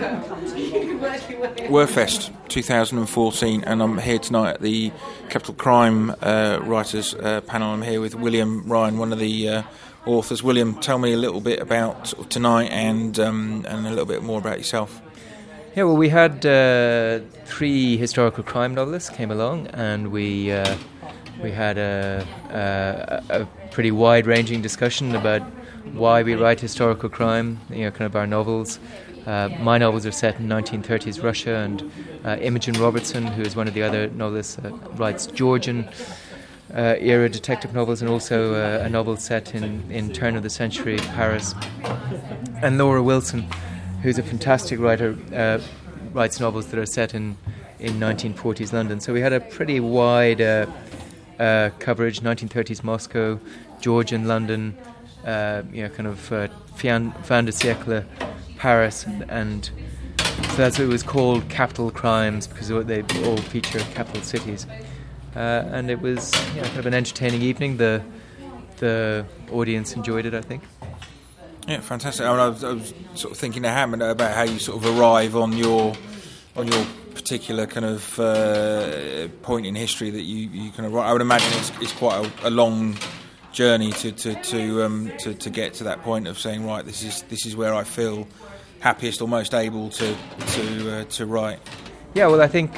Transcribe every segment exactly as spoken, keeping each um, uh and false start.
Wordfest twenty fourteen, and I'm here tonight at the Capital Crime uh, Writers uh, panel. I'm here with William Ryan, one of the uh, authors. William, tell me a little bit about sort of tonight and um, and a little bit more about yourself. Yeah, well, we had uh, three historical crime novelists came along, and we uh, we had a, a, a pretty wide-ranging discussion about why we write historical crime. You know, kind of our novels. Uh, my novels are set in nineteen thirties Russia, and uh, Imogen Robertson, who is one of the other novelists, uh, writes Georgian uh, era detective novels, and also uh, a novel set in, in turn of the century Paris. And Laura Wilson, who's a fantastic writer, uh, writes novels that are set in, in nineteen forties London. So we had a pretty wide uh, uh, coverage: nineteen thirties Moscow, Georgian London, uh, you know, kind of uh, fin, fin de siècle Paris, and so that's what it was called, Capital Crimes, because they all feature capital cities. Uh, and it was, you know, kind of an entertaining evening. The the audience enjoyed it, I think. Yeah, fantastic. I, mean, I, was, I was sort of thinking to Hammond about how you sort of arrive on your on your particular kind of uh, point in history that you, you kind of write. I would imagine it's, it's quite a, a long journey to to to, um, to to get to that point of saying, right, this is this is where I feel happiest or most able to to uh, to write. Yeah, well, I think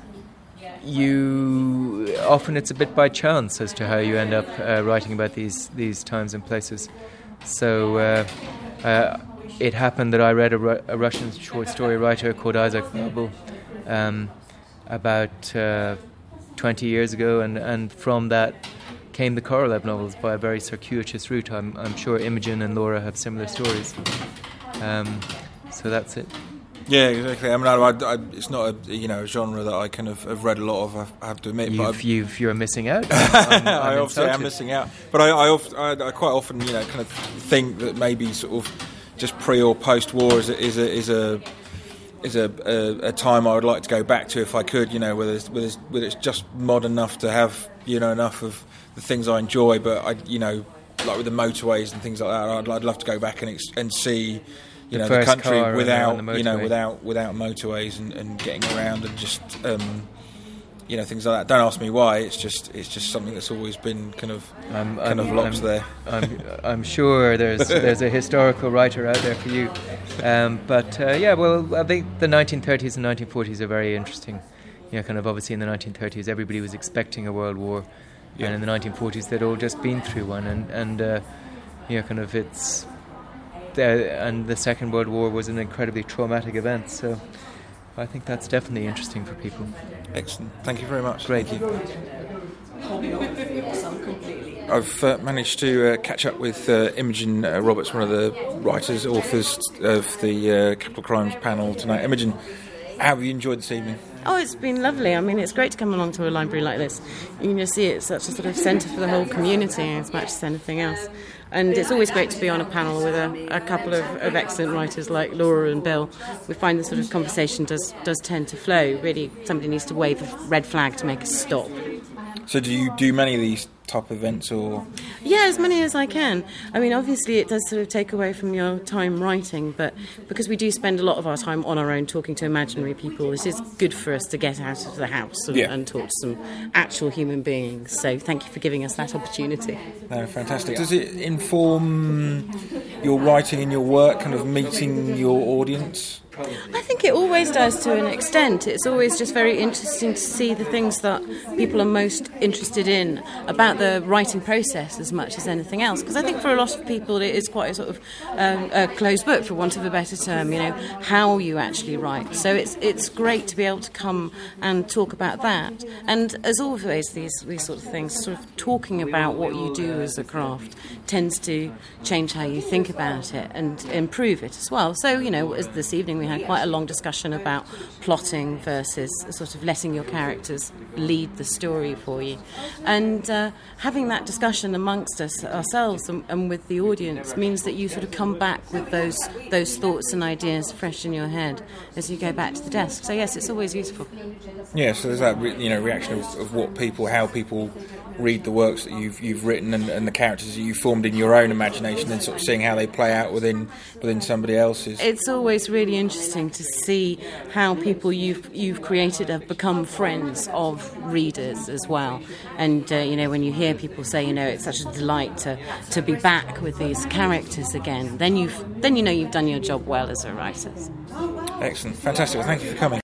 you often it's a bit by chance as to how you end up uh, writing about these these times and places. So uh, uh, it happened that I read a, Ru- a Russian short story writer called Isaac Babel um, about uh, twenty years ago, and, and from that came the Korolev novels by a very circuitous route. I'm, I'm sure Imogen and Laura have similar stories. Um, so that's it. Yeah, exactly. I mean, I, I, it's not a you know a genre that I kind of have read a lot of. I have to admit, you've, but you've, you're missing out. I'm, I'm I obviously am missing out. But I, I, oft, I, I quite often, you know, kind of think that maybe sort of just pre or post war is a is a is a is a, a, a time I would like to go back to if I could. You know, whether it's, whether it's, whether it's just modern enough to have you know enough of the things I enjoy, but I you know like with the motorways and things like that, I'd, I'd love to go back and ex- and see. You know, the, the country without you know without without motorways and, and getting around and just um, you know things like that. Don't ask me why. It's just it's just something that's always been kind of I'm, kind I'm, of locked I'm, there. I'm, I'm sure there's there's a historical writer out there for you, um, but uh, yeah, well, I think the nineteen thirties and nineteen forties are very interesting. You know, kind of obviously in the nineteen thirties, everybody was expecting a world war, yeah. And in the nineteen forties, they'd all just been through one, and and uh, you know, kind of it's. The, and the Second World War was an incredibly traumatic event, so I think that's definitely interesting for people. Excellent. Thank you very much. Great. Thank you. I've uh, managed to uh, catch up with uh, Imogen uh, Roberts, one of the writers, authors of the uh, Capital Crimes panel tonight. Imogen, how have you enjoyed this evening? Oh, it's been lovely. I mean, it's great to come along to a library like this. You can just see it's such a sort of centre for the whole community as much as anything else. And it's always great to be on a panel with a, a couple of, of excellent writers like Laura and Bill. We find the sort of conversation does does tend to flow. Really, somebody needs to wave a red flag to make us stop. So do you do many of these type events, or...? Yeah, as many as I can. I mean, obviously it does sort of take away from your time writing, but because we do spend a lot of our time on our own talking to imaginary people, this is good for us to get out of the house and, yeah. and talk to some actual human beings. So thank you for giving us that opportunity. No, fantastic. Does it inform your writing and your work, kind of meeting your audience? I think it always does to an extent. It's always just very interesting to see the things that people are most interested in about the writing process as much as anything else. Because I think for a lot of people it is quite a sort of um, a closed book, for want of a better term, you know, how you actually write. So it's it's great to be able to come and talk about that. And as always, these, these sort of things, sort of talking about what you do as a craft tends to change how you think about it and improve it as well. So, you know, as this evening we had quite a long discussion about plotting versus sort of letting your characters lead the story for you. And uh, having that discussion amongst us ourselves and, and with the audience means that you sort of come back with those those thoughts and ideas fresh in your head as you go back to the desk. So yes, it's always useful. Yeah, so there's that re- you know reaction of, of what people, how people read the works that you've you've written and, and the characters that you formed in your own imagination, and sort of seeing how they play out within within somebody else's. It's always really interesting to see how people you've you've created have become friends of readers as well. And uh, you know, when you hear people say, you know, it's such a delight to, to be back with these characters again, then you've then you know you've done your job well as a writer. Excellent, fantastic. Well, thank you for coming.